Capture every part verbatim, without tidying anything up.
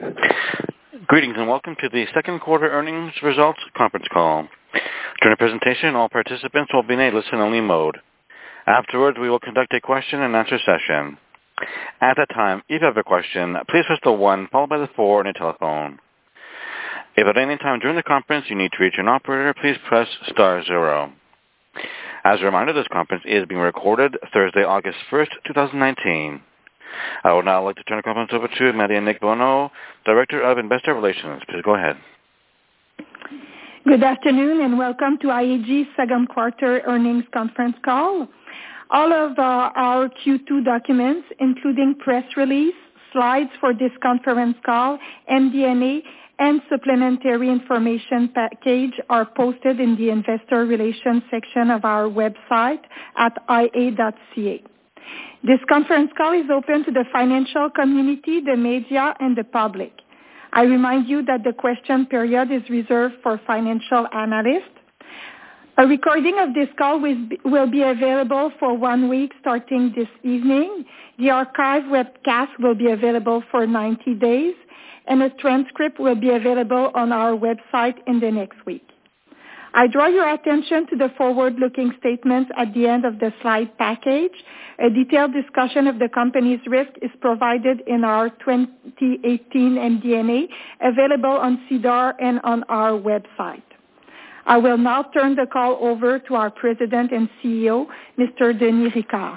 Greetings and welcome to the second quarter earnings results conference call. During the presentation, all participants will be in a listen-only mode. Afterwards, we will conduct a question-and-answer session. At that time, if you have a question, please press the one followed by the four on your telephone. If at any time during the conference you need to reach an operator, please press star zero. As a reminder, this conference is being recorded Thursday, August first, twenty nineteen. I would now like to turn the conference over to Marie-Annick Bonneau, Director of Investor Relations. Please go ahead. Good afternoon and welcome to I A G's second quarter earnings conference call. All of uh, our Q two documents, including press release, slides for this conference call, M D and A, and supplementary information package are posted in the Investor Relations section of our website at I A dot C A. This conference call is open to the financial community, the media, and the public. I remind you that the question period is reserved for financial analysts. A recording of this call will be available for one week starting this evening. The archive webcast will be available for ninety days, and a transcript will be available on our website in the next week. I draw your attention to the forward-looking statements at the end of the slide package. A detailed discussion of the company's risk is provided in our twenty eighteen M D and A, available on SEDAR and on our website. I will now turn the call over to our President and C E O, Mister Denis Ricard.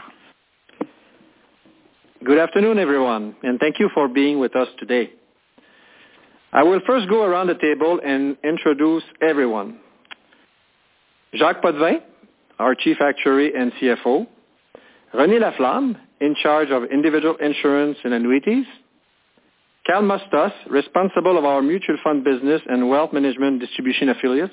Good afternoon, everyone, and thank you for being with us today. I will first go around the table and introduce everyone. Jacques Potvin, our Chief Actuary and C F O. René Laflamme, in charge of individual insurance and annuities. Carl Mustas, responsible of our mutual fund business and wealth management distribution affiliates.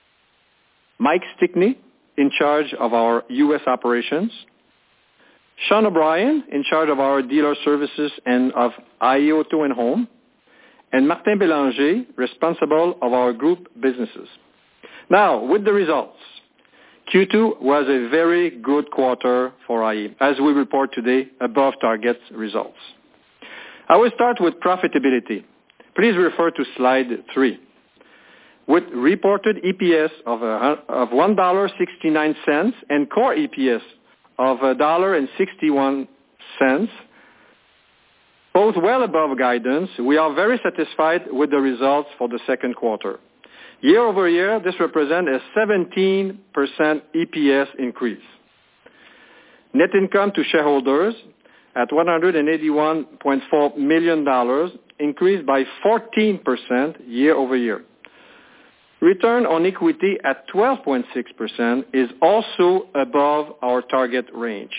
Mike Stickney, in charge of our U S operations. Sean O'Brien, in charge of our dealer services and of I A Auto and Home. And Martin Bélanger, responsible of our group businesses. Now, with the results. Q two was a very good quarter for I A, as we report today above target results. I will start with profitability. Please refer to slide three. With reported E P S of, uh, of one dollar and sixty-nine cents and core E P S of one dollar and sixty-one cents, both well above guidance, we are very satisfied with the results for the second quarter. Year over year, this represents a seventeen percent E P S increase. Net income to shareholders at one hundred eighty-one point four million dollars increased by fourteen percent year over year. Return on equity at twelve point six percent is also above our target range.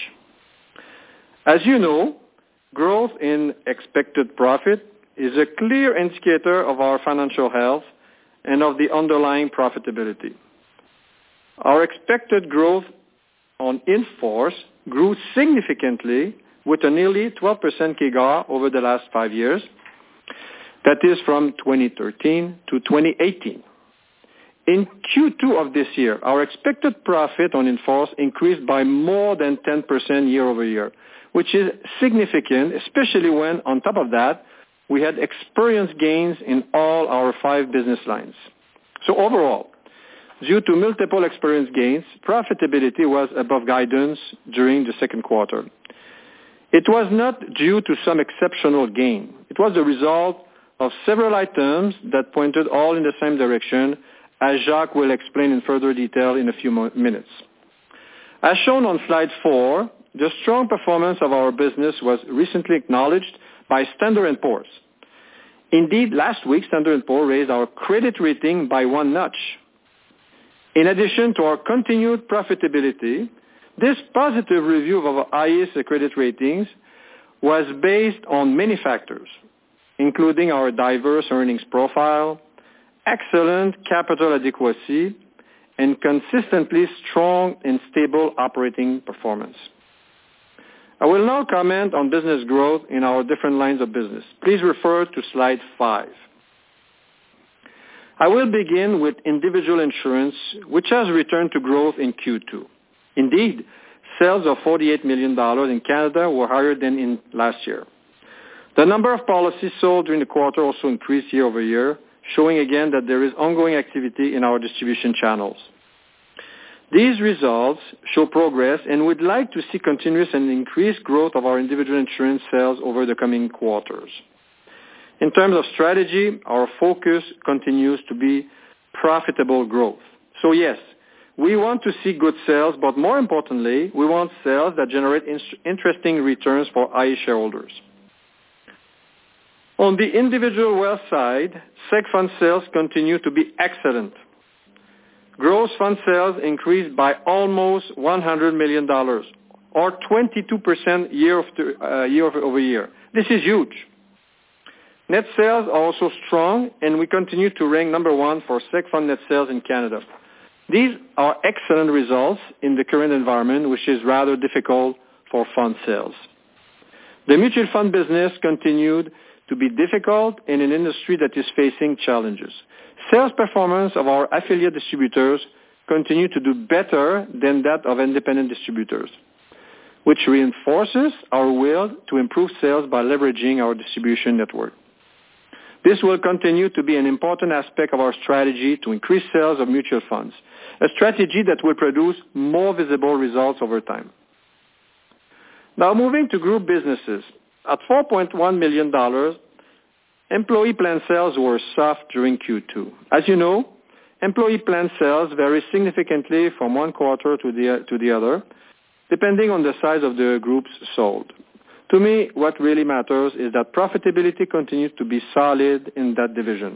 As you know, growth in expected profit is a clear indicator of our financial health and of the underlying profitability. Our expected growth on in-force grew significantly with a nearly twelve percent C A G R over the last five years. That is from twenty thirteen to twenty eighteen. In Q two of this year, our expected profit on in-force increased by more than ten percent year over year, which is significant, especially when, on top of that, we had experience gains in all our five business lines. So overall, due to multiple experience gains, profitability was above guidance during the second quarter. It was not due to some exceptional gain. It was the result of several items that pointed all in the same direction, as Jacques will explain in further detail in a few mo- minutes. As shown on slide four, the strong performance of our business was recently acknowledged by Standard and Poor's. Indeed, last week, Standard and Poor's raised our credit rating by one notch. In addition to our continued profitability, this positive review of our I A S credit ratings was based on many factors, including our diverse earnings profile, excellent capital adequacy, and consistently strong and stable operating performance. I will now comment on business growth in our different lines of business. Please refer to slide five. I will begin with individual insurance, which has returned to growth in Q two. Indeed, sales of forty-eight million dollars in Canada were higher than in last year. The number of policies sold during the quarter also increased year over year, showing again that there is ongoing activity in our distribution channels. These results show progress, and we'd like to see continuous and increased growth of our individual insurance sales over the coming quarters. In terms of strategy, our focus continues to be profitable growth. So yes, we want to see good sales, but more importantly, we want sales that generate in- interesting returns for I A shareholders. On the individual wealth side, seg fund sales continue to be excellent. Gross fund sales increased by almost one hundred million dollars, or twenty-two percent year over, uh, year over year. This is huge. Net sales are also strong, and we continue to rank number one for seg fund net sales in Canada. These are excellent results in the current environment, which is rather difficult for fund sales. The mutual fund business continued to be difficult in an industry that is facing challenges. Sales performance of our affiliate distributors continue to do better than that of independent distributors, which reinforces our will to improve sales by leveraging our distribution network. This will continue to be an important aspect of our strategy to increase sales of mutual funds, a strategy that will produce more visible results over time. Now moving to group businesses. At four point one million dollars, employee plan sales were soft during Q two. As you know, employee plan sales vary significantly from one quarter to the, to the other, depending on the size of the groups sold. To me, what really matters is that profitability continues to be solid in that division.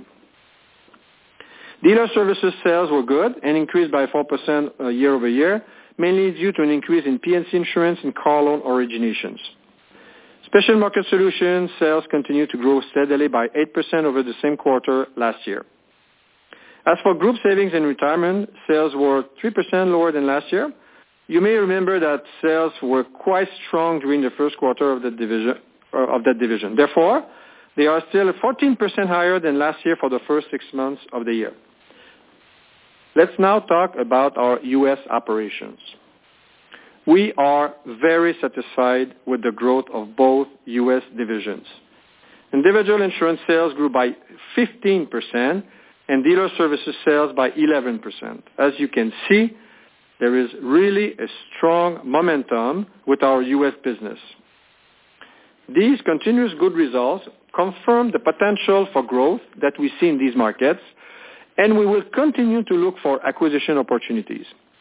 Dealer services sales were good and increased by four percent year over year, mainly due to an increase in P and C insurance and car loan originations. Special market solutions sales continue to grow steadily by eight percent over the same quarter last year. As for group savings and retirement, sales were three percent lower than last year. You may remember that sales were quite strong during the first quarter of, the division, uh, of that division. Therefore, they are still fourteen percent higher than last year for the first six months of the year. Let's now talk about our U S operations. We are very satisfied with the growth of both U S divisions. Individual insurance sales grew by fifteen percent and dealer services sales by eleven percent. As you can see, there is really a strong momentum with our U S business. These continuous good results confirm the potential for growth that we see in these markets, and we will continue to look for acquisition opportunities.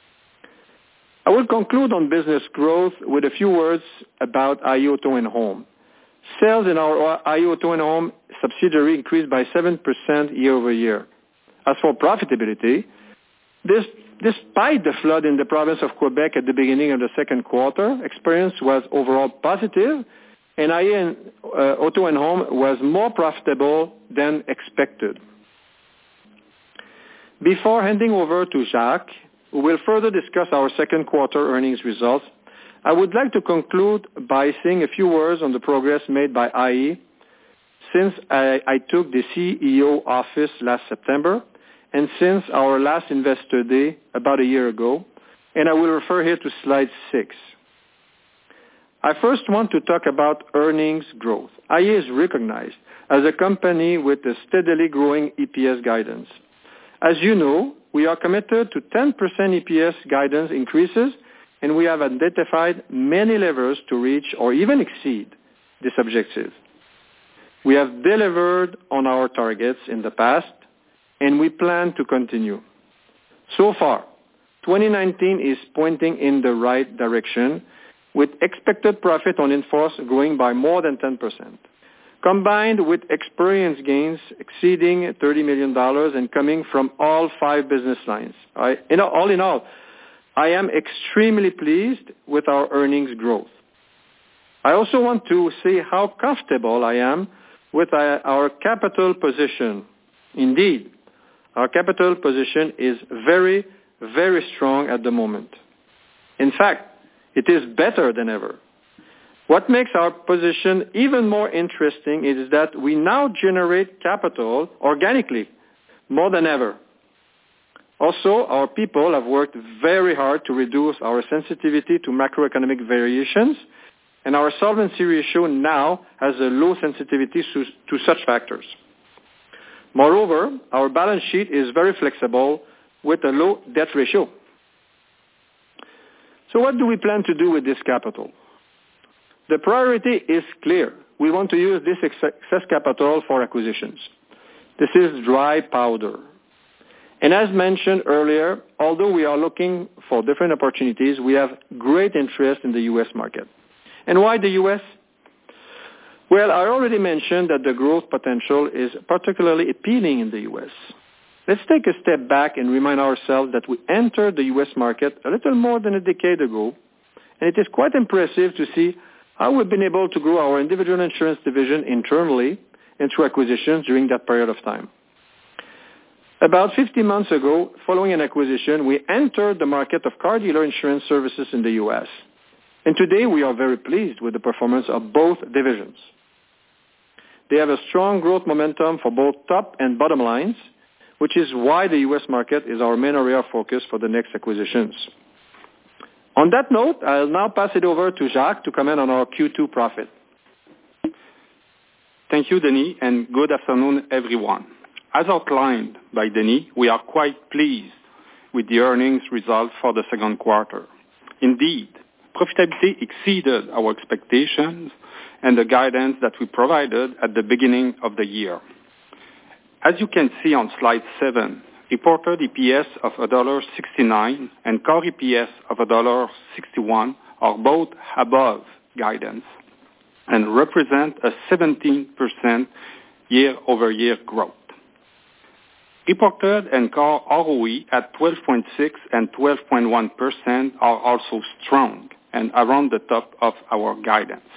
I will conclude on business growth with a few words about I A Auto and Home. Sales in our I A Auto and Home subsidiary increased by seven percent year over year. As for profitability, this, despite the flood in the province of Quebec at the beginning of the second quarter, experience was overall positive, and I A uh, Auto and Home was more profitable than expected. Before handing over to Jacques, who will further discuss our second quarter earnings results, I would like to conclude by saying a few words on the progress made by I A since I, I took the C E O office last September and since our last Investor Day about a year ago, and I will refer here to slide six. I first want to talk about earnings growth. I A is recognized as a company with a steadily growing E P S guidance. As you know, we are committed to ten percent E P S guidance increases, and we have identified many levers to reach or even exceed this objective. We have delivered on our targets in the past, and we plan to continue. So far, twenty nineteen is pointing in the right direction, with expected profit on in-force growing by more than ten percent. Combined with experience gains exceeding thirty million dollars and coming from all five business lines. I, you know, all in all, I am extremely pleased with our earnings growth. I also want to say how comfortable I am with our, our capital position. Indeed, our capital position is very, very strong at the moment. In fact, it is better than ever. What makes our position even more interesting is that we now generate capital organically more than ever. Also, our people have worked very hard to reduce our sensitivity to macroeconomic variations, and our solvency ratio now has a low sensitivity to, to such factors. Moreover, our balance sheet is very flexible with a low debt ratio. So what do we plan to do with this capital? The priority is clear. We want to use this excess capital for acquisitions. This is dry powder. And as mentioned earlier, although we are looking for different opportunities, we have great interest in the U S market. And why the U S? Well, I already mentioned that the growth potential is particularly appealing in the U S. Let's take a step back and remind ourselves that we entered the U S market a little more than a decade ago, and it is quite impressive to see how we've been able to grow our individual insurance division internally and through acquisitions during that period of time. About fifteen months ago, following an acquisition, we entered the market of car dealer insurance services in the U S. And today we are very pleased with the performance of both divisions. They have a strong growth momentum for both top and bottom lines, which is why the U S market is our main area of focus for the next acquisitions. On that note, I'll now pass it over to Jacques to comment on our Q two profit. Thank you, Denis, and good afternoon, everyone. As outlined by Denis, we are quite pleased with the earnings result for the second quarter. Indeed, profitability exceeded our expectations and the guidance that we provided at the beginning of the year. As you can see on slide seven, reported E P S of one dollar sixty-nine and core E P S of one dollar sixty-one are both above guidance and represent a seventeen percent year-over-year growth. Reported and core R O E at twelve point six and twelve point one percent are also strong and around the top of our guidance.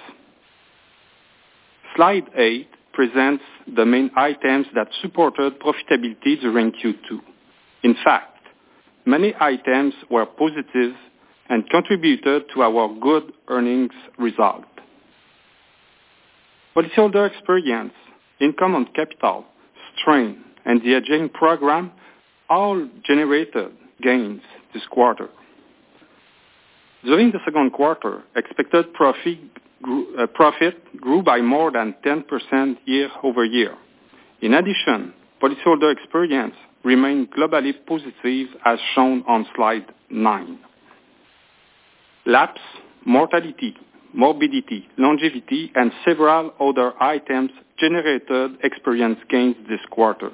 Slide eight presents the main items that supported profitability during Q two. In fact, many items were positive and contributed to our good earnings result. Policyholder experience, income on capital, strain, and the hedging program all generated gains this quarter. During the second quarter, expected profit grew, uh, profit grew by more than ten percent year-over-year. In addition, policyholder experience remained globally positive as shown on slide nine. Lapse, mortality, morbidity, longevity, and several other items generated experience gains this quarter.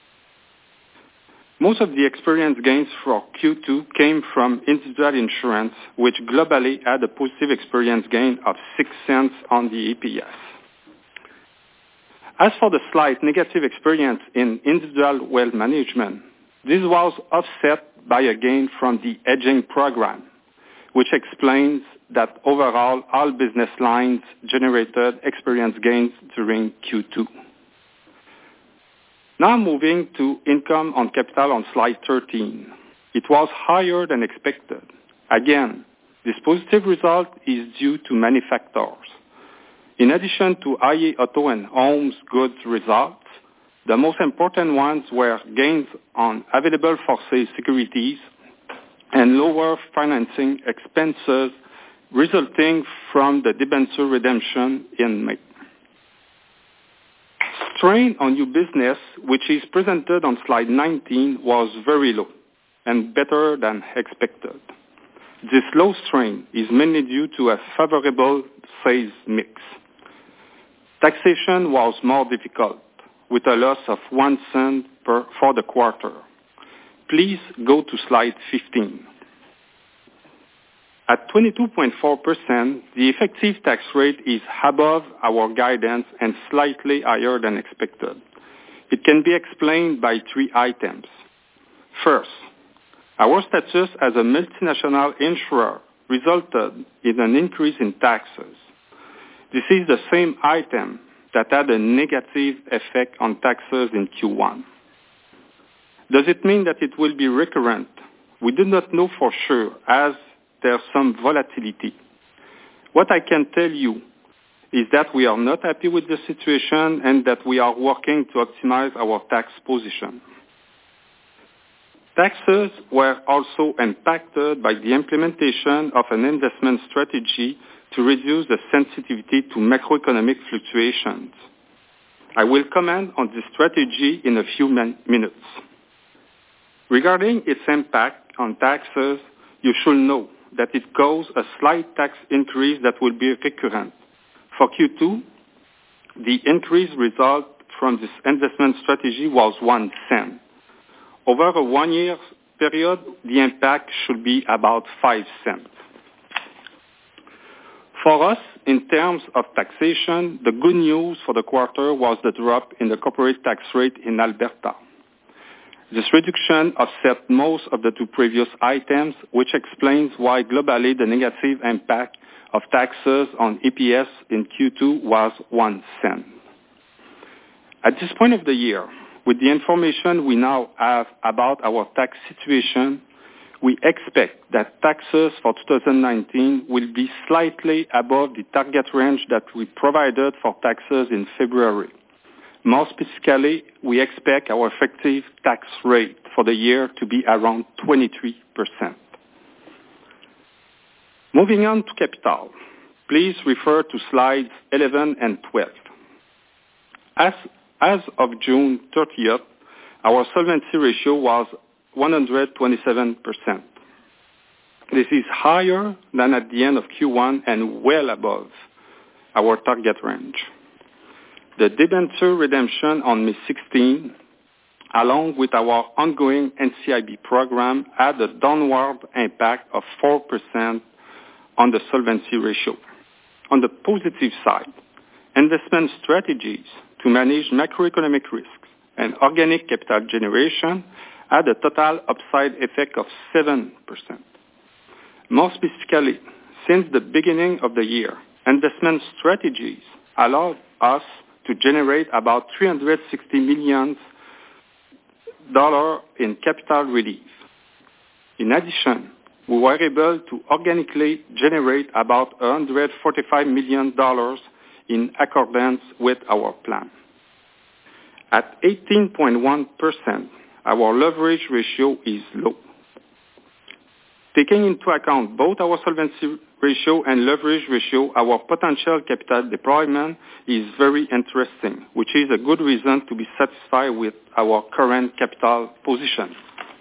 Most of the experience gains for Q two came from individual insurance, which globally had a positive experience gain of six cents on the E P S. As for the slight negative experience in individual wealth management, this was offset by a gain from the hedging program, which explains that overall all business lines generated experience gains during Q two. Now moving to income on capital on slide thirteen. It was higher than expected. Again, this positive result is due to many factors. In addition to I A Auto and Home's goods results, the most important ones were gains on available for sale securities and lower financing expenses resulting from the debenture redemption in May. Strain on new business, which is presented on slide nineteen, was very low and better than expected. This low strain is mainly due to a favorable sales mix. Taxation was more difficult, with a loss of one cent per for the quarter. Please go to slide fifteen. At twenty-two point four percent, the effective tax rate is above our guidance and slightly higher than expected. It can be explained by three items. First, our status as a multinational insurer resulted in an increase in taxes. This is the same item that had a negative effect on taxes in Q one. Does it mean that it will be recurrent? We do not know for sure, as there's some volatility. What I can tell you is that we are not happy with the situation and that we are working to optimize our tax position. Taxes were also impacted by the implementation of an investment strategy to reduce the sensitivity to macroeconomic fluctuations. I will comment on this strategy in a few min- minutes. Regarding its impact on taxes, you should know that it caused a slight tax increase that will be recurrent. For Q two, the increase result from this investment strategy was one cent. Over a one-year period, the impact should be about five cents. For us, in terms of taxation, the good news for the quarter was the drop in the corporate tax rate in Alberta. This reduction offset most of the two previous items, which explains why globally the negative impact of taxes on E P S in Q two was one cent. At this point of the year, with the information we now have about our tax situation, we expect that taxes for two thousand nineteen will be slightly above the target range that we provided for taxes in February. More specifically, we expect our effective tax rate for the year to be around twenty-three percent. Moving on to capital, please refer to slides eleven and twelve. As, as of June thirtieth, our solvency ratio was one hundred twenty-seven percent. This is higher than at the end of Q one and well above our target range. The debenture redemption on May sixteenth, along with our ongoing N C I B program, had a downward impact of four percent on the solvency ratio. On the positive side, investment strategies to manage macroeconomic risks and organic capital generation had a total upside effect of seven percent. More specifically, since the beginning of the year, investment strategies allowed us to generate about three hundred sixty million dollars in capital relief. In addition, we were able to organically generate about one hundred forty-five million dollars in accordance with our plan. At eighteen point one percent, our leverage ratio is low. Taking into account both our solvency ratio and leverage ratio, our potential capital deployment is very interesting, which is a good reason to be satisfied with our current capital position.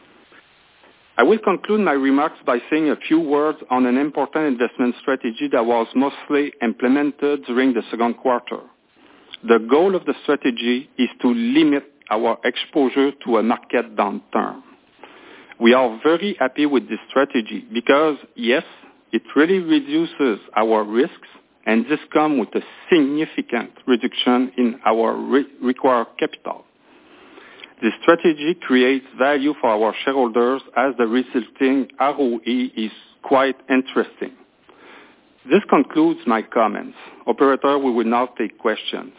I will conclude my remarks by saying a few words on an important investment strategy that was mostly implemented during the second quarter. The goal of the strategy is to limit our exposure to a market downturn. We are very happy with this strategy because, yes, it really reduces our risks, and this comes with a significant reduction in our re- required capital. This strategy creates value for our shareholders as the resulting R O E is quite interesting. This concludes my comments. Operator, we will now take questions.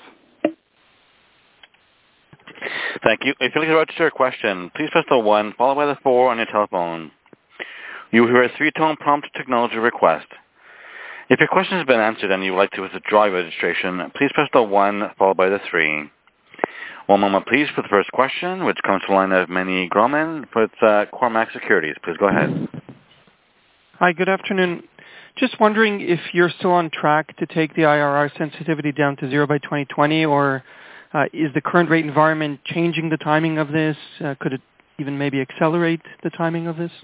Thank you. If you'd like to register a question, please press the one followed by the four on your telephone. You will hear a three-tone prompt to acknowledge your request. If your question has been answered and you would like to withdraw your registration, please press the one followed by the three. One moment, please, for the first question, which comes from the line of Meny Grauman with uh, Cormark Securities. Please go ahead. Hi, good afternoon. Just wondering if you're still on track to take the I R R sensitivity down to zero by twenty twenty, or uh, is the current rate environment changing the timing of this? Uh, could it even maybe accelerate the timing of this?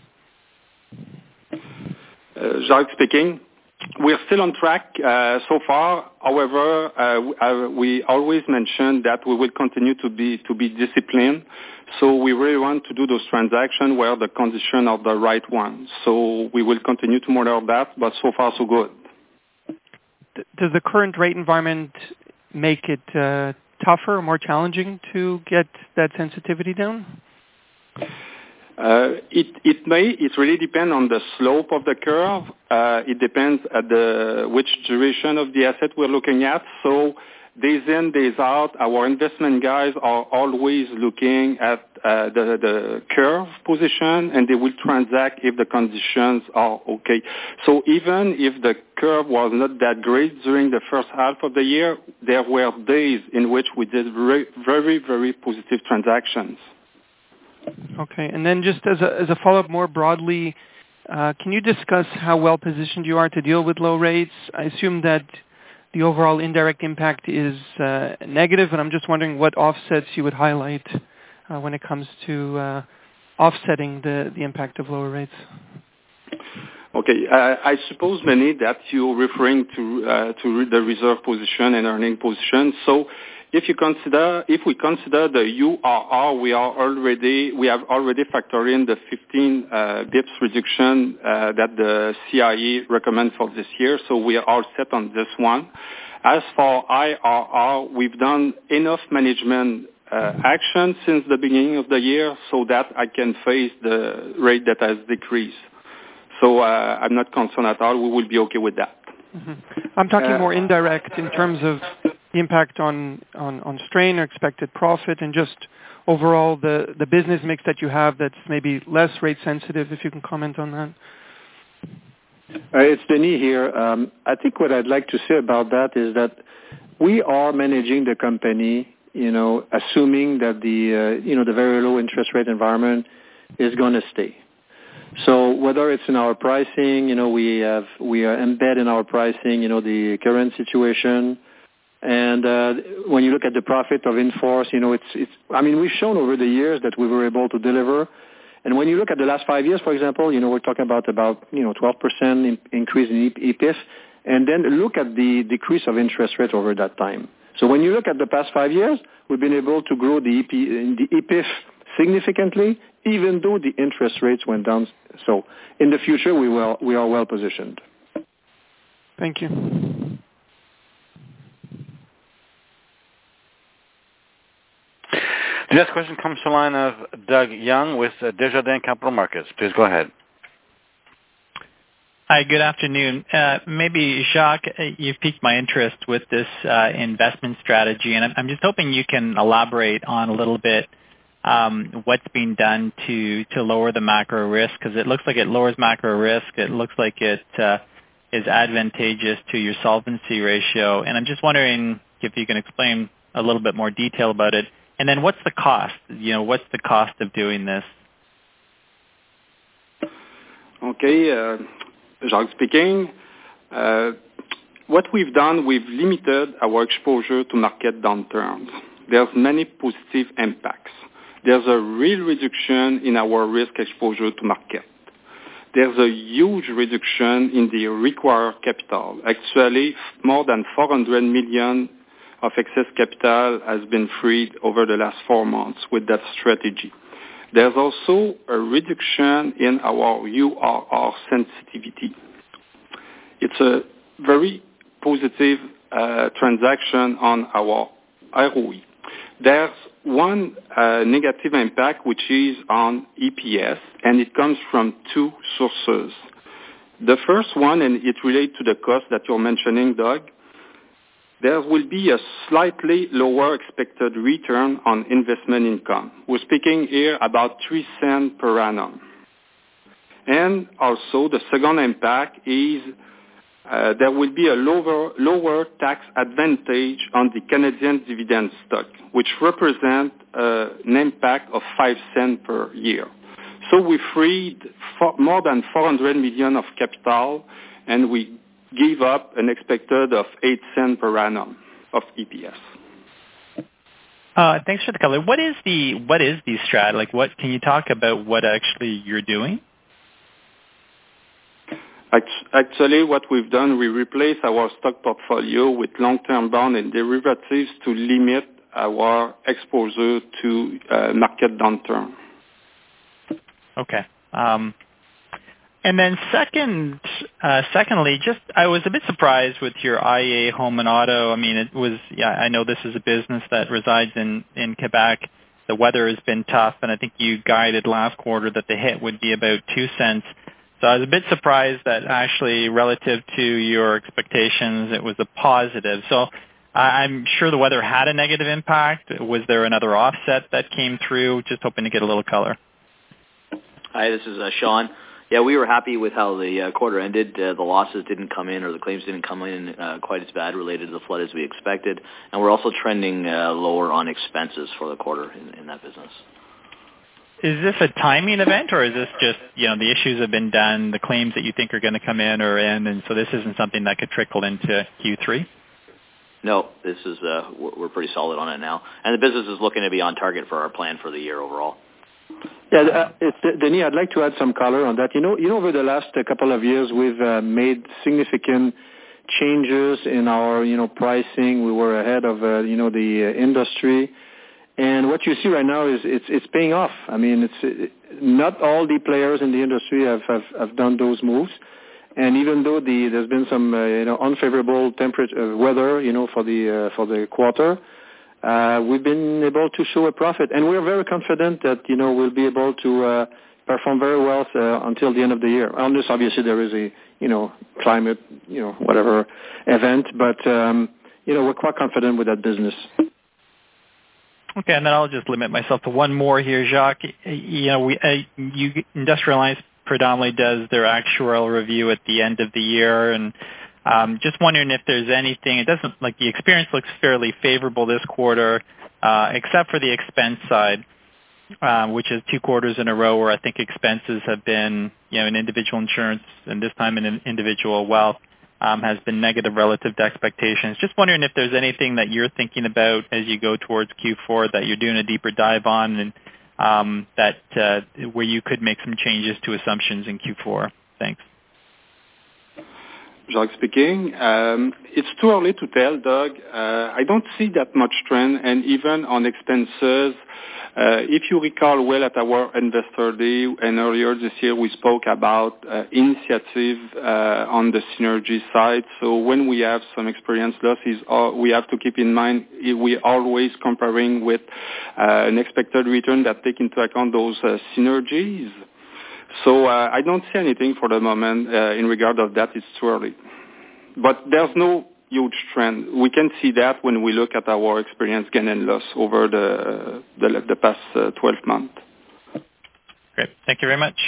Uh, Jacques speaking. We're still on track uh, so far. However, uh, we always mention that we will continue to be to be disciplined. So we really want to do those transactions where the conditions are the right ones. So we will continue to monitor that, but so far so good. Does the current rate environment make it uh, tougher or more challenging to get that sensitivity down? Uh, it, it may, it really depends on the slope of the curve. Uh, it depends at the, which duration of the asset we're looking at. So days in, days out, our investment guys are always looking at uh, the, the curve position, and they will transact if the conditions are okay. So even if the curve was not that great during the first half of the year, there were days in which we did very, very, very positive transactions. Okay, and then just as a, as a follow-up more broadly, Uh, can you discuss how well positioned you are to deal with low rates? I assume that the overall indirect impact is uh, negative, and I'm just wondering what offsets you would highlight uh, when it comes to uh, offsetting the, the impact of lower rates. Okay, uh, I suppose, Benny, that you're referring to uh, to the reserve position and earning position. So, if you consider, if we consider the U R R, we are already we have already factored in the fifteen uh, bips reduction uh, that the C I A recommends for this year. So we are all set on this one. As for I R R, we've done enough management uh, action since the beginning of the year so that I can face the rate that has decreased. So uh, I'm not concerned at all. We will be okay with that. Mm-hmm. I'm talking uh, more indirect in terms of the impact on, on, on strain or expected profit and just overall the, the business mix that you have that's maybe less rate sensitive, if you can comment on that. Uh, it's Denis here. Um, I think what I'd like to say about that is that we are managing the company, you know, assuming that the, uh, you know, the very low interest rate environment is going to stay. So whether it's in our pricing, you know, we have we are embed in our pricing, you know, the current situation, and uh, when you look at the profit of in-force, you know, it's it's. I mean, we've shown over the years that we were able to deliver, and when you look at the last five years, for example, you know, we're talking about about you know twelve percent in, increase in E P F, and then look at the decrease of interest rate over that time. So when you look at the past five years, we've been able to grow the E P the E P F significantly, even though the interest rates went down. So in the future, we will we are well positioned. Thank you. The next question comes from the line of Doug Young with uh, Desjardins Capital Markets. Please go ahead. Hi, good afternoon. Uh, maybe, Jacques, you've piqued my interest with this uh, investment strategy, and I'm, I'm just hoping you can elaborate on a little bit Um, what's being done to, to lower the macro risk, because it looks like it lowers macro risk. It looks like it uh, is advantageous to your solvency ratio. And I'm just wondering if you can explain a little bit more detail about it. And then what's the cost? You know, what's the cost of doing this? Okay, uh, Jacques speaking. Uh, what we've done, we've limited our exposure to market downturns. There's many positive impacts. There's a real reduction in our risk exposure to market. There's a huge reduction in the required capital. Actually, more than four hundred million of excess capital has been freed over the last four months with that strategy. There's also a reduction in our U R R sensitivity. It's a very positive uh, transaction on our R O E. There's one uh, negative impact, which is on E P S, and it comes from two sources. The first one, and it relates to the cost that you're mentioning, Doug, there will be a slightly lower expected return on investment income. We're speaking here about three cents per annum. And also the second impact is Uh, there will be a lower, lower tax advantage on the Canadian dividend stock, which represents uh, an impact of five cents per year. So we freed for more than four hundred million of capital, and we give up an expected of eight cents per annum of E P S. Uh, thanks for the color. What is the what is the strat? Like, what can you talk about? What actually you're doing? Actually, what we've done, we replace our stock portfolio with long-term bond and derivatives to limit our exposure to uh, market downturn. Okay. Um, and then second, uh, secondly, just I was a bit surprised with your I A Home and Auto. I mean, it was. Yeah, I know this is a business that resides in in Quebec. The weather has been tough, and I think you guided last quarter that the hit would be about two cents. So I was a bit surprised that actually relative to your expectations, it was a positive. So I'm sure the weather had a negative impact. Was there another offset that came through? Just hoping to get a little color. Hi, this is uh, Sean. Yeah, we were happy with how the uh, quarter ended. Uh, the losses didn't come in, or the claims didn't come in uh, quite as bad related to the flood as we expected. And we're also trending uh, lower on expenses for the quarter in, in that business. is this a timing event, or is this just, you know, the issues have been done, the claims that you think are going to come in are in, and so this isn't something that could trickle into Q three? No, this is uh, we're pretty solid on it now, and the business is looking to be on target for our plan for the year overall. Yeah, uh, it's, Denis, I'd like to add some color on that. You know, you know, over the last uh, couple of years, we've uh, made significant changes in our, you know, pricing. We were ahead of, uh, you know, the uh, industry. And what you see right now is it's it's paying off. I mean, it's it, not all the players in the industry have, have, have done those moves. And even though the there's been some uh, you know unfavorable temperature uh, weather, you know, for the uh, for the quarter, uh, we've been able to show a profit, and we're very confident that you know we'll be able to uh, perform very well uh, until the end of the year. Unless obviously there is a you know climate you know whatever event, but um, you know we're quite confident with that business. Okay, and then I'll just limit myself to one more here, Jacques. You know, we uh, you Industrial Alliance predominantly does their actuarial review at the end of the year, and um, just wondering if there's anything. It doesn't like the experience looks fairly favorable this quarter, uh, except for the expense side, uh, which is two quarters in a row where I think expenses have been, you know, in individual insurance and this time in individual wealth. Um, has been negative relative to expectations. Just wondering if there's anything that you're thinking about as you go towards Q four that you're doing a deeper dive on, and um, that uh, where you could make some changes to assumptions in Q four. Thanks. Jacques speaking. Um, it's too early to tell, Doug. Uh, I don't see that much trend, and even on expenses, uh, if you recall well at our Investor Day and earlier this year, we spoke about uh, initiative uh, on the synergy side. So when we have some experience losses, uh, we have to keep in mind we are always comparing with uh, an expected return that take into account those uh, synergies. So uh, I don't see anything for the moment uh, in regard of that. It's too early. But there's no huge trend. We can see that when we look at our experience gain and loss over the the, the past uh, twelve months. Great. Thank you very much.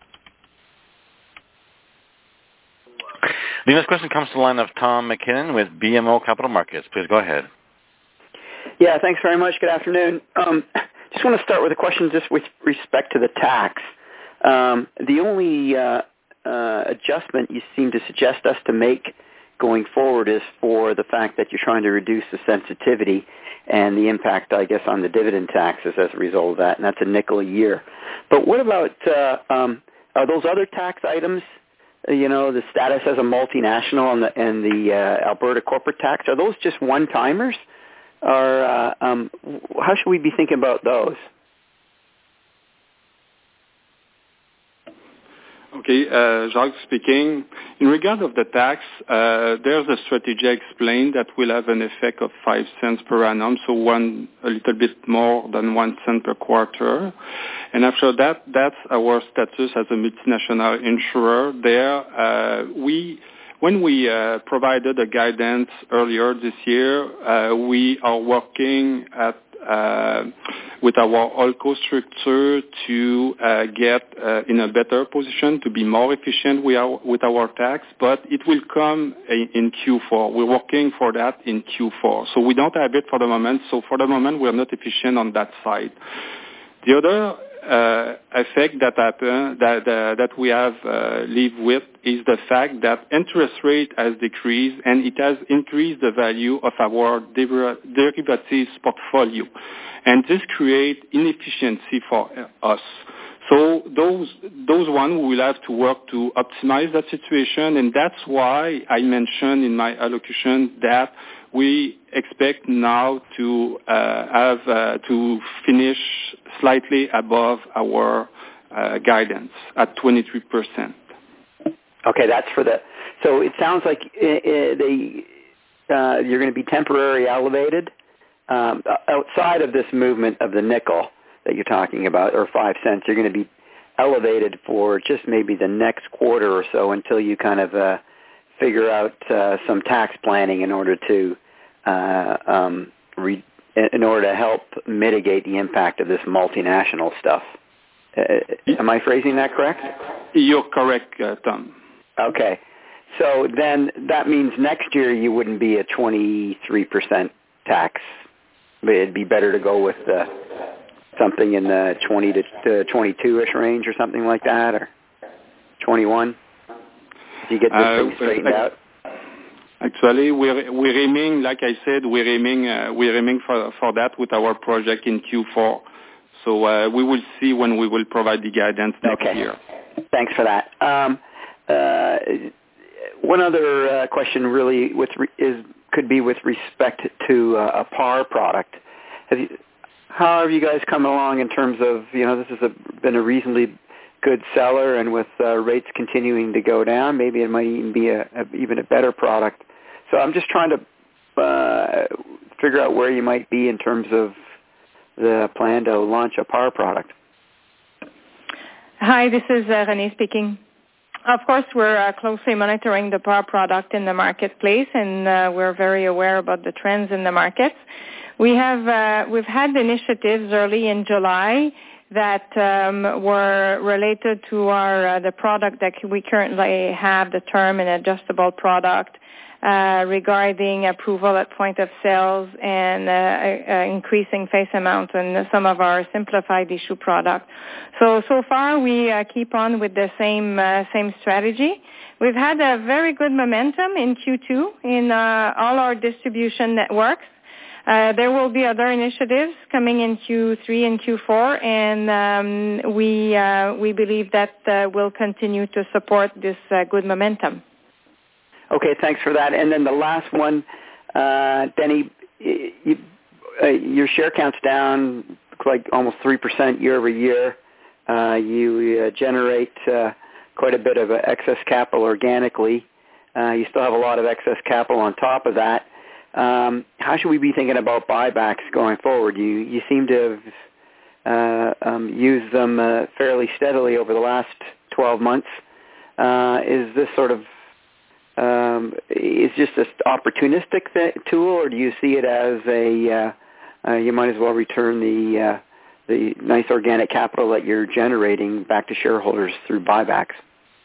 The next question comes to the line of Tom MacKinnon with B M O Capital Markets. Please go ahead. Yeah, thanks very much. Good afternoon. Um, just want to start with a question just with respect to the tax. Um, the only uh, uh, adjustment you seem to suggest us to make going forward is for the fact that you're trying to reduce the sensitivity and the impact, I guess, on the dividend taxes as a result of that, and that's a nickel a year. But what about, uh, um, are those other tax items, you know, the status as a multinational and the, and the uh, Alberta corporate tax, are those just one-timers? Or uh, um, how should we be thinking about those? Okay, uh, Jacques speaking. In regard of the tax, uh, there's a strategy explained that will have an effect of five cents per annum, so one a little bit more than one cent per quarter. And after that, that's our status as a multinational insurer. There, uh, we. When we uh, provided a guidance earlier this year, uh, we are working at uh, with our holdco structure to uh, get uh, in a better position, to be more efficient with our, with our tax, but it will come in, in Q four. We're working for that in Q four. So we don't have it for the moment. So for the moment, we're not efficient on that side. The other uh, effect that happen, that uh, that we have uh, live with is the fact that interest rate has decreased and it has increased the value of our deriv- derivatives portfolio, and this creates inefficiency for us. So those those one we will have to work to optimize that situation, and that's why I mentioned in my allocution that we expect now to uh, have uh, to finish slightly above our uh, guidance at twenty-three percent. Okay, that's for the. So it sounds like uh, they uh, you're going to be temporarily elevated um, outside of this movement of the nickel that you're talking about, or five cents. You're going to be elevated for just maybe the next quarter or so until you kind of uh, figure out uh, some tax planning in order to uh, um, re- in order to help mitigate the impact of this multinational stuff. Uh, am I phrasing that correct? You're correct, uh, Tom. Okay. So then that means next year you wouldn't be a twenty-three percent tax. It'd be better to go with the something in the twenty to twenty-two-ish range or something like that, or twenty-one? Do you get this Uh, thing straightened uh, out? Actually, we're we're aiming, like I said, we're aiming uh, we're aiming for for that with our project in Q four. So uh, we will see when we will provide the guidance next okay. year. Thanks for that. Um, uh, one other uh, question, really, with re- is could be with respect to uh, a P A R product. Have you, how have you guys come along in terms of, you know, this has a, been a reasonably good seller, and with uh, rates continuing to go down, maybe it might even be a, a even a better product. So I'm just trying to uh, figure out where you might be in terms of the plan to launch a P A R product. Hi, this is uh, Renee speaking. Of course, we're uh, closely monitoring the P A R product in the marketplace, and uh, we're very aware about the trends in the market. We have uh, we've had initiatives early in July that um, were related to our uh, the product that we currently have, the term and adjustable product, uh, regarding approval at point of sales and uh, uh, increasing face amount in some of our simplified issue product. So so far we uh, keep on with the same uh, same strategy. We've had a very good momentum in Q two in uh, all our distribution networks. Uh, there will be other initiatives coming in Q three and Q four, and um, we uh, we believe that uh, will continue to support this uh, good momentum. Okay, thanks for that. And then the last one, uh, Denny, you, uh, your share count's down like almost three percent year over year. Uh, you uh, generate uh, quite a bit of excess capital organically. Uh, you still have a lot of excess capital on top of that. Um, how should we be thinking about buybacks going forward? You you seem to have uh, um, used them uh, fairly steadily over the last twelve months. Uh, is this sort of um, is just an opportunistic th- tool, or do you see it as a uh, uh, you might as well return the uh, the nice organic capital that you're generating back to shareholders through buybacks?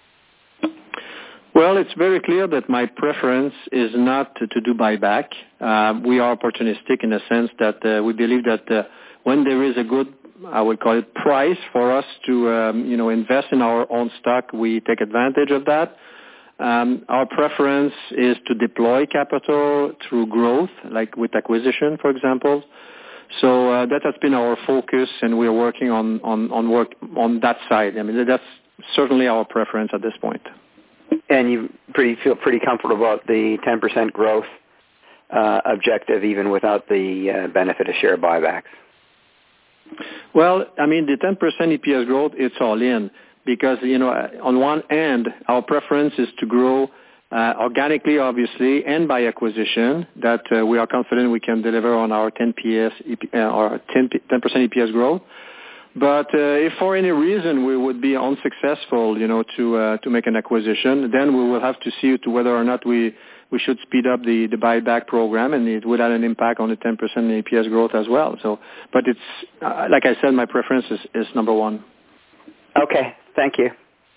Well, it's very clear that my preference is not to, to do buyback. Uh, we are opportunistic in the sense that uh, we believe that uh, when there is a good, I would call it, price for us to, um, you know, invest in our own stock, we take advantage of that. Um, our preference is to deploy capital through growth, like with acquisition, for example. So uh, that has been our focus, and we are working on, on, on work on that side. I mean, that's certainly our preference at this point. And you pretty feel pretty comfortable about the ten percent growth uh, objective, even without the uh, benefit of share buybacks? Well, I mean, the ten percent E P S growth, it's all in. Because, you know, on one end, our preference is to grow uh, organically, obviously, and by acquisition, that uh, we are confident we can deliver on our ten percent E P S growth. But uh, if for any reason we would be unsuccessful, you know, to uh, to make an acquisition, then we will have to see to whether or not we, we should speed up the, the buyback program, and it would have an impact on the ten percent E P S growth as well. So, but it's uh, like I said, my preference is, is number one. Okay, thank you.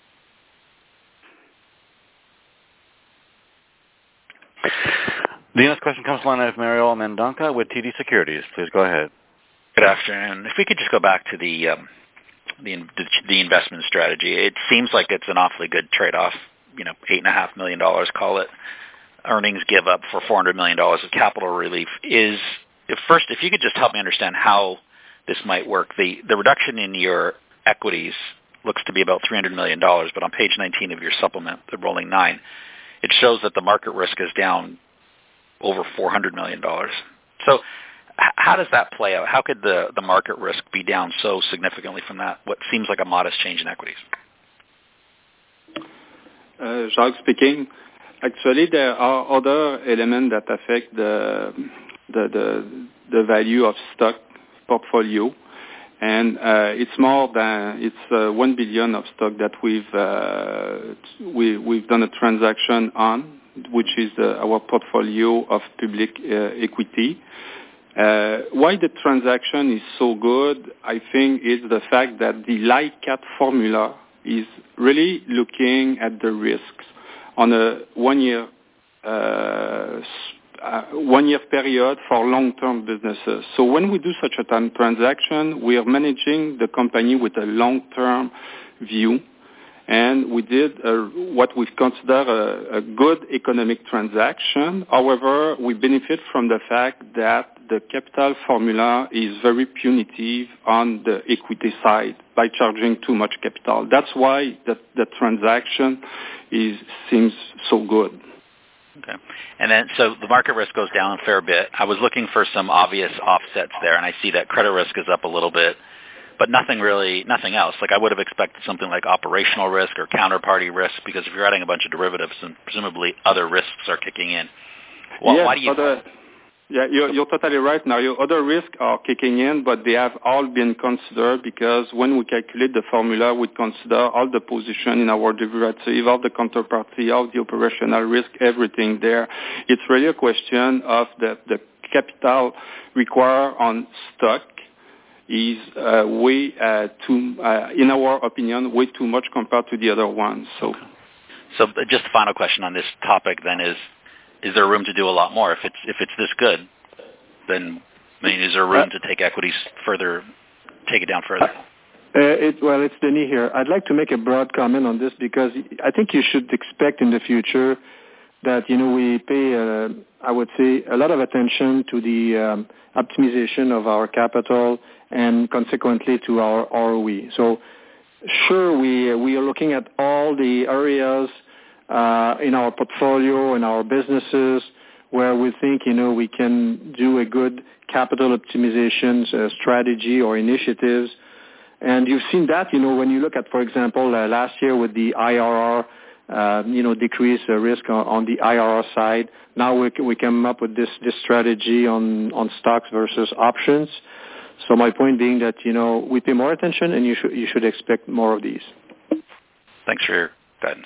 The next question comes from the line of Mario Mendonca with T D Securities. Please go ahead. Good afternoon. If we could just go back to the um, the, the investment strategy, it seems like it's an awfully good trade-off. You know, eight and a half million dollars, call it, earnings give up for four hundred million dollars of capital relief. Is if first, if you could just help me understand how this might work. The the reduction in your equities looks to be about three hundred million dollars, but on page nineteen of your supplement, the rolling nine, it shows that the market risk is down over four hundred million dollars. So how does that play out? How could the, the market risk be down so significantly from that, what seems like a modest change in equities? Uh, Jacques speaking. Actually, there are other elements that affect the the the, the value of stock portfolio, and uh, it's more than it's uh, one billion of stock that we've uh, we we've done a transaction on, which is the, our portfolio of public uh, equity. Uh, why the transaction is so good, I think, is the fact that the LICAT formula is really looking at the risks on a one-year uh, uh, one-year period for long-term businesses. So when we do such a transaction, we are managing the company with a long-term view, and we did uh, what we consider a, a good economic transaction. However, we benefit from the fact that the capital formula is very punitive on the equity side by charging too much capital. That's why the, the transaction is seems so good. Okay. And then, so the market risk goes down a fair bit. I was looking for some obvious offsets there, and I see that credit risk is up a little bit, but nothing really, nothing else. Like I would have expected something like operational risk or counterparty risk, because if you're adding a bunch of derivatives, then presumably other risks are kicking in. Well, yes, why do you... Other, yeah, you're, you're totally right. Now, your other risks are kicking in, but they have all been considered, because when we calculate the formula, we consider all the position in our derivative, all the counterparty, all the operational risk, everything there. It's really a question of the, the capital required on stock is uh, way uh, too, uh, in our opinion, way too much compared to the other ones. So, so just the final question on this topic then is: is there room to do a lot more? If it's if it's this good, then I mean, is there room to take equities further, take it down further? Uh, it, well, it's Denis here. I'd like to make a broad comment on this, because I think you should expect in the future that, you know, we pay, uh, I would say, a lot of attention to the um, optimization of our capital and consequently to our R O E. So sure, we we are looking at all the areas uh, in our portfolio and our businesses where we think, you know, we can do a good capital optimization uh, strategy or initiatives. And you've seen that, you know, when you look at, for example, uh, last year with the I R R, uh, you know, decrease uh, risk on, on the I R R side. Now we we came up with this this strategy on on stocks versus options. So my point being that, you know, we pay more attention, and you should you should expect more of these. Thanks for your guidance.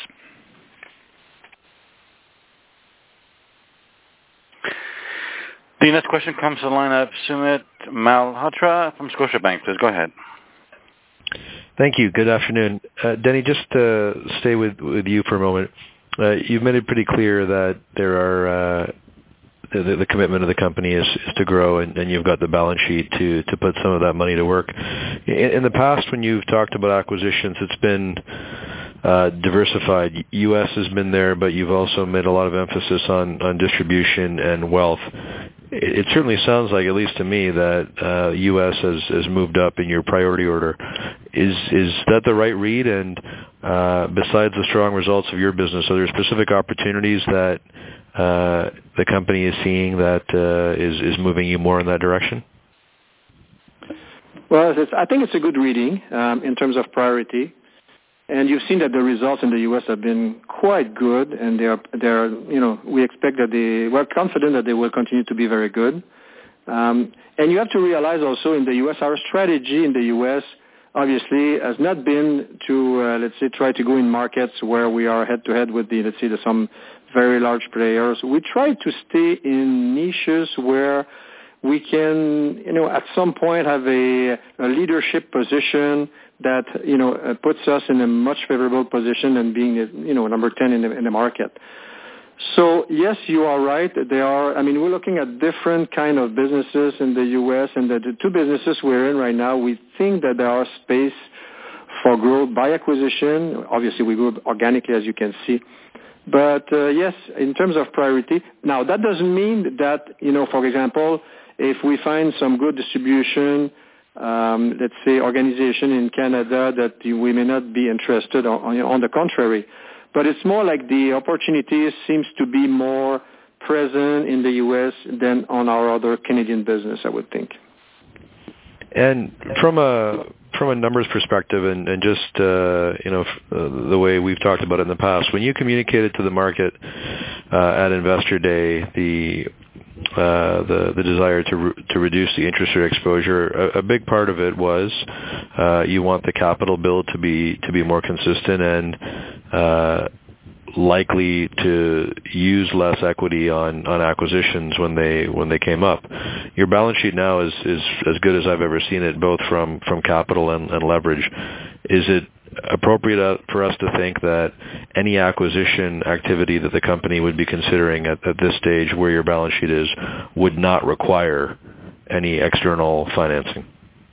The next question comes to the line of Sumit Malhotra from Scotiabank. Please go ahead. Thank you. Good afternoon. Uh, Denis, just to stay with, with you for a moment. Uh, you've made it pretty clear that there are uh, the, the commitment of the company is, is to grow, and, and you've got the balance sheet to, to put some of that money to work. In, in the past, when you've talked about acquisitions, it's been uh, diversified. U S has been there, but you've also made a lot of emphasis on, on distribution and wealth. It, it certainly sounds like, at least to me, that uh, U S has, has moved up in your priority order. Is is that the right read? And uh, besides the strong results of your business, are there specific opportunities that uh, the company is seeing that uh, is is moving you more in that direction? Well, it's, I think it's a good reading um, in terms of priority, and you've seen that the results in the U S have been quite good, and they are they are you know we expect that they we're confident that they will continue to be very good. Um, and you have to realize also in the U S our strategy in the U S obviously has not been to, uh, let's say, try to go in markets where we are head-to-head with the, let's say, the, some very large players. We try to stay in niches where we can, you know, at some point have a, a leadership position that, you know, uh, puts us in a much favorable position than being, you know, number ten in the, in the market. So, yes, you are right. There are, I mean, we're looking at different kind of businesses in the U S, and the, the two businesses we're in right now, we think that there are space for growth by acquisition. Obviously, we grow organically, as you can see. But, uh, yes, in terms of priority. Now, that doesn't mean that, you know, for example, if we find some good distribution, um, let's say, organization in Canada that we may not be interested on, on the contrary. But it's more like the opportunities seems to be more present in the U S than on our other Canadian business, I would think. And from a from a numbers perspective, and, and just uh, you know uh, the way we've talked about it in the past, when you communicated to the market uh, at Investor Day the uh, the the desire to re- to reduce the interest rate exposure, a, a big part of it was uh, you want the capital build to be to be more consistent and uh, likely to use less equity on, on acquisitions when they when they came up. Your balance sheet now is, is as good as I've ever seen it, both from, from capital and, and leverage. Is it appropriate uh, for us to think that any acquisition activity that the company would be considering at, at this stage where your balance sheet is would not require any external financing?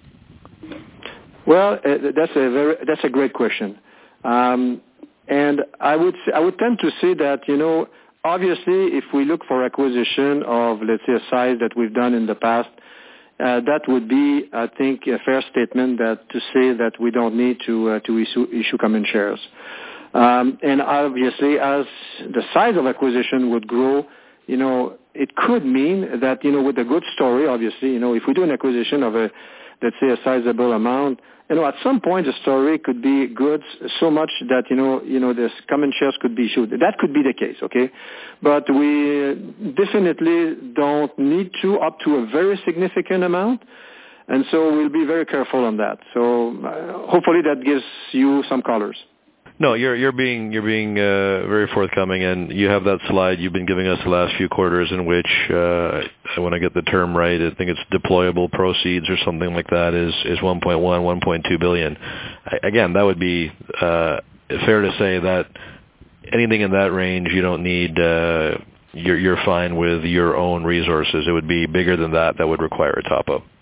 Well, uh, that's a very that's a great question, um, and I would I would tend to say that, you know, obviously if we look for acquisition of, let's say, a size that we've done in the past, uh, that would be, I think, a fair statement that to say that we don't need to uh, to issue issue common shares, um, and obviously as the size of acquisition would grow, you know, it could mean that, you know, with a good story, obviously, you know, if we do an acquisition of a, let's say, a sizable amount, you know, at some point the story could be good so much that, you know, you know, the common shares could be issued. That could be the case, okay? But we definitely don't need to up to a very significant amount, and so we'll be very careful on that. So uh, hopefully that gives you some colors. No, you're you're being you're being uh, very forthcoming, and you have that slide you've been giving us the last few quarters in which, uh, when I get the term right, I think it's deployable proceeds or something like that is is one point one, one point two billion. I, again, that would be uh, fair to say that anything in that range you don't need. Uh, you're you're fine with your own resources. It would be bigger than that that would require a top up.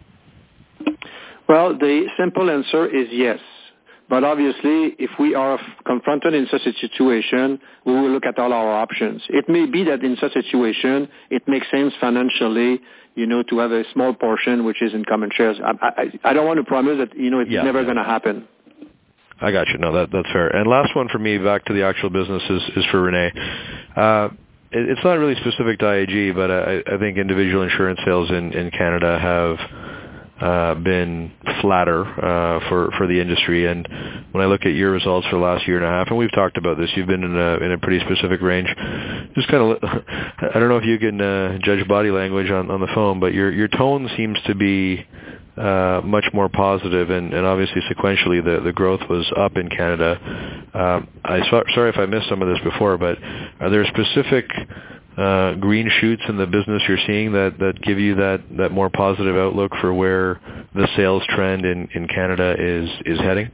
Well, the simple answer is yes. But obviously, if we are confronted in such a situation, we will look at all our options. It may be that in such a situation, it makes sense financially, you know, to have a small portion which is in common shares. I, I, I don't want to promise that, you know, it's yeah, never yeah. going to happen. I got you. No, that, that's fair. And last one for me, back to the actual business, is, is for Renee. Uh, it, it's not really specific to I A G, but I, I think individual insurance sales in, in Canada have Uh, been flatter uh, for for the industry, and when I look at your results for the last year and a half, and we've talked about this, you've been in a in a pretty specific range. Just kind of, I don't know if you can uh, judge body language on, on the phone, but your your tone seems to be uh, much more positive, and, and obviously sequentially the the growth was up in Canada. Uh, I sorry if I missed some of this before, but are there specific Uh, green shoots in the business you're seeing that, that give you that, that more positive outlook for where the sales trend in, in Canada is, is heading?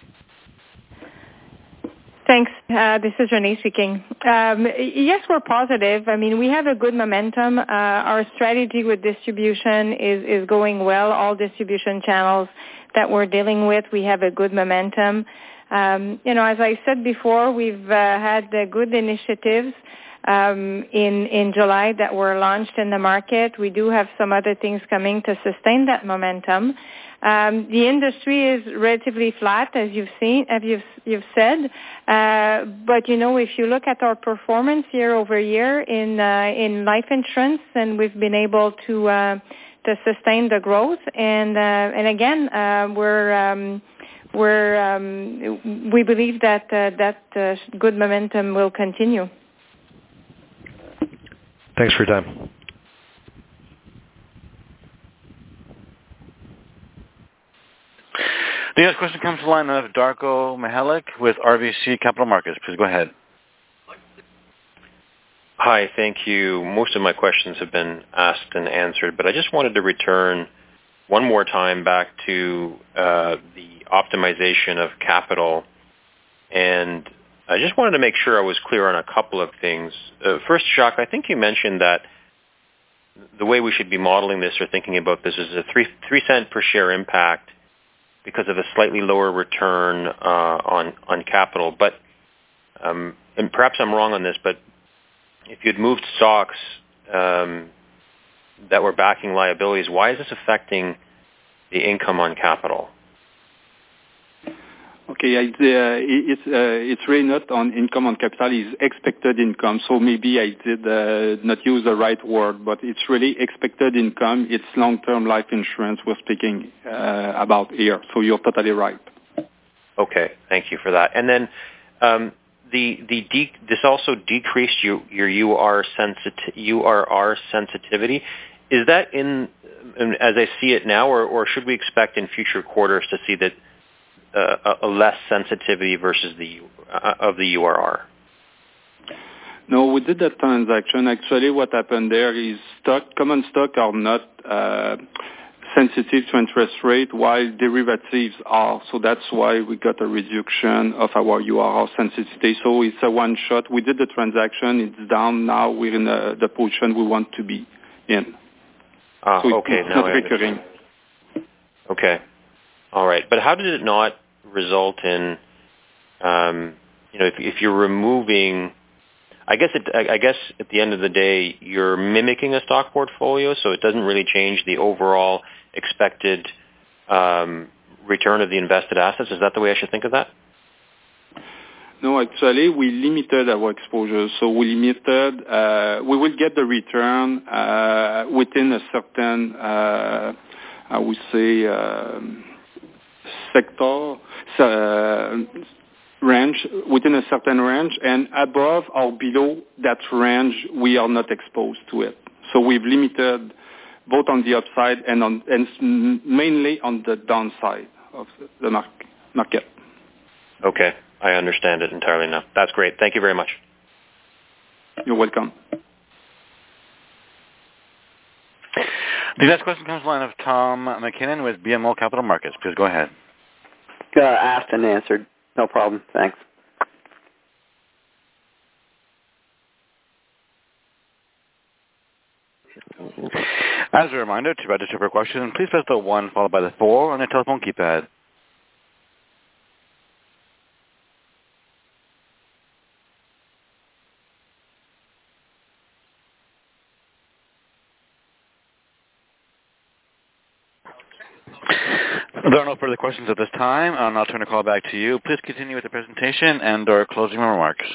Thanks. Uh, this is Renee speaking. Um, yes, we're positive. I mean, we have a good momentum. Uh, our strategy with distribution is, is going well. All distribution channels that we're dealing with, we have a good momentum. Um, you know, as I said before, we've uh, had uh, good initiatives Um, in, in July that were launched in the market. We do have some other things coming to sustain that momentum. Um, the industry is relatively flat, as you've seen, as you've, you've said. Uh, but you know, if you look at our performance year over year in uh, in life insurance, and we've been able to uh, to sustain the growth. And uh, and again, uh, we're um, we're um, we believe that uh, that uh, good momentum will continue. Thanks for your time. The next question comes to the line of Darko Mihelic with R B C Capital Markets. Please go ahead. Hi, thank you. Most of my questions have been asked and answered, but I just wanted to return one more time back to uh, the optimization of capital, and I just wanted to make sure I was clear on a couple of things. Uh, first, Jacques, I think you mentioned that the way we should be modeling this or thinking about this is a three three cent per share impact because of a slightly lower return uh, on on capital. But um, and perhaps I'm wrong on this, but if you'd moved stocks um, that were backing liabilities, why is this affecting the income on capital? Okay, it's uh, it's uh, it's really not on income on capital. It's expected income. So maybe I did uh, not use the right word, but it's really expected income. It's long-term life insurance we're speaking uh, about here. So you're totally right. Okay, thank you for that. And then um, the the de- this also decreased your your U R sensitivity. U R R sensitivity. Is that in as I see it now, or, or should we expect in future quarters to see that? Uh, a less sensitivity versus the uh, of the U R R? No, we did that transaction. Actually, what happened there is stock, common stock are not uh, sensitive to interest rate, while derivatives are. So that's why we got a reduction of our U R R sensitivity. So it's a one shot. We did the transaction. It's down now. We're in a, the position we want to be in. Ah, so okay. It's now not recurring. Okay. All right. But how did it not result in, um, you know, if, if you're removing, I guess it, I, I guess at the end of the day, you're mimicking a stock portfolio, so it doesn't really change the overall expected um, return of the invested assets. Is that the way I should think of that? No, actually, we limited our exposure. So we limited, uh, we will get the return uh, within a certain, uh, I would say, uh, sector, uh, range, within a certain range, and above or below that range, we are not exposed to it. So we've limited both on the upside and on, and mainly on the downside of the market. Okay. I understand it entirely now. That's great. Thank you very much. You're welcome. The next question comes from the line of Tom MacKinnon with B M O Capital Markets. Please go ahead. Uh, asked and answered. No problem. Thanks. As a reminder, to register for a question, please press the one followed by the four on your telephone keypad. There are no further questions at this time, and I'll turn the call back to you. Please continue with the presentation and or closing remarks.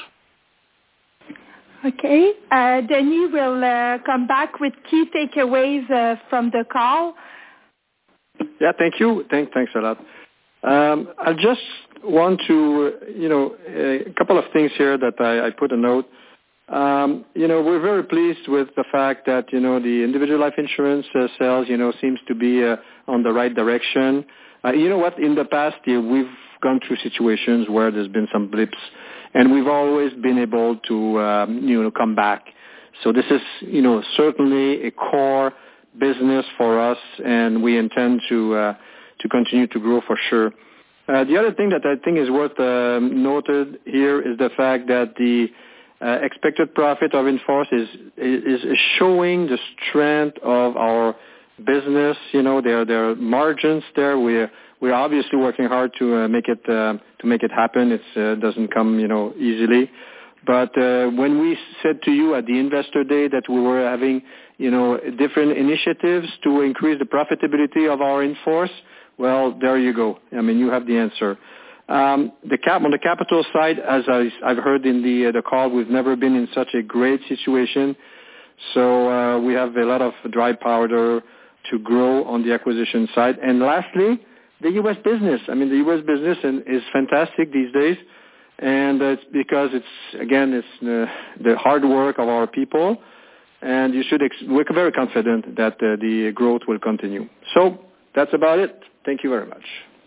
Okay. Uh, Denis will uh, come back with key takeaways uh, from the call. Yeah, thank you. Thank, thanks a lot. Um, I just want to, you know, a couple of things here that I, I put a note. Um, you know, we're very pleased with the fact that, you know, the individual life insurance uh, sales, you know, seems to be uh, on the right direction. Uh, you know what? In the past year, we've gone through situations where there's been some blips, and we've always been able to, um, you know, come back. So this is, you know, certainly a core business for us, and we intend to uh, to continue to grow for sure. Uh, the other thing that I think is worth uh, noted here is the fact that the uh, expected profit of in-force is, is is showing the strength of our business. You know, there there are margins there. We're we're obviously working hard to uh, make it uh, to make it happen. It uh, doesn't come, you know, easily. But uh, when we said to you at the Investor Day that we were having, you know, different initiatives to increase the profitability of our in-force, well, there you go. I mean, you have the answer. Um, the cap on the capital side, as I, I've heard in the uh, the call, we've never been in such a great situation. So uh, we have a lot of dry powder to grow on the acquisition side. And lastly, the U S business. I mean, the U S business is fantastic these days. And it's because it's, again, it's the, the hard work of our people, and you should, ex- we're very confident that uh, the growth will continue. So that's about it. Thank you very much.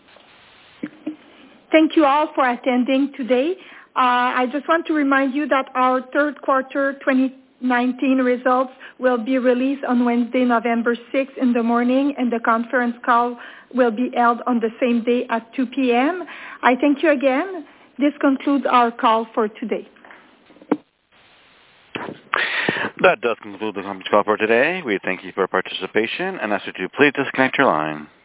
Thank you all for attending today. Uh, I just want to remind you that our third quarter twenty nineteen results will be released on Wednesday, November sixth in the morning, and the conference call will be held on the same day at two p.m. I thank you again. This concludes our call for today. That does conclude the conference call for today. We thank you for your participation and ask that you please disconnect your line.